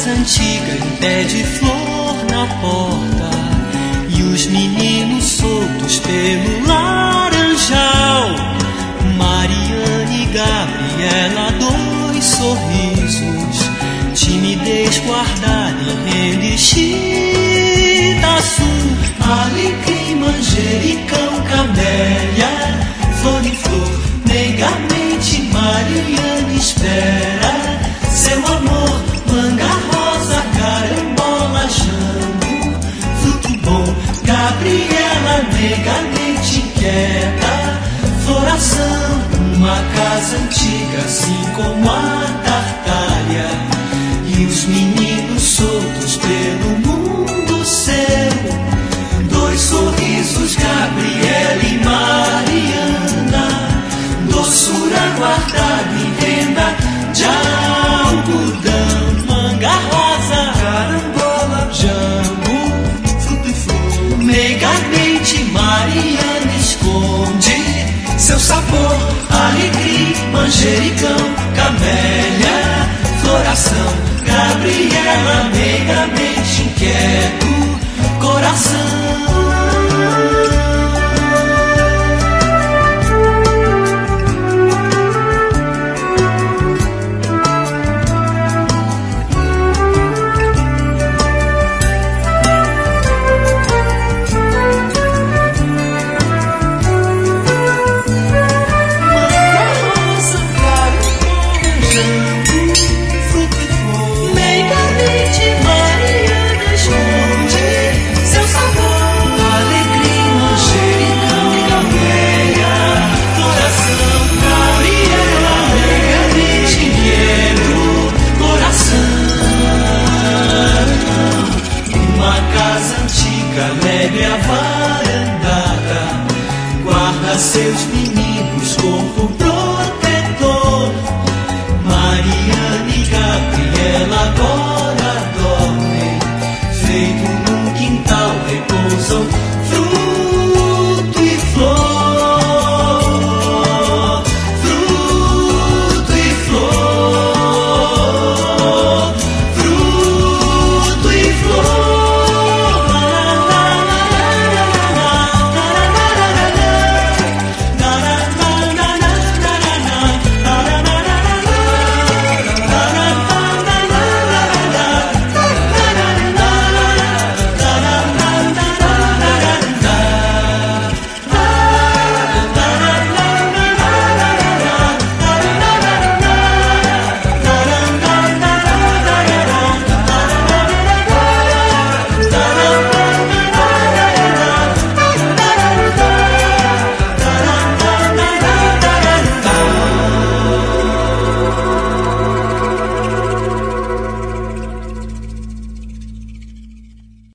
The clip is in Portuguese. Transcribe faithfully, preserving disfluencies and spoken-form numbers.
casa antiga em pé de flor na porta, e os meninos soltos pelo laranjal. Mariana e Gabriela, dois sorrisos, timidez guardada em renda enchida azul. Alecrim, manjericão, camélia, flor em flor, megamente Mariana espera seu amor. Manga rosa, carambola, jambo, fruto bom. Gabriela, megamente inquieta, floração, uma casa antiga, assim como a Tartária, e os meninos soltos pelo mundo seu. Dois sorrisos, Gabriela e Mariana, doçura guardada em renda de algodão. Manga rosa, carambola, jambo, fruto e flor, megamente Mariana esconde seu sabor. Alecrim, manjericão, camélia, floração. Gabriela, megamente inquieto coração. Alegre a varandada, guarda seus meninos, corpo protetor. Mariana e Gabriela agora dormem, feito num quintal repousam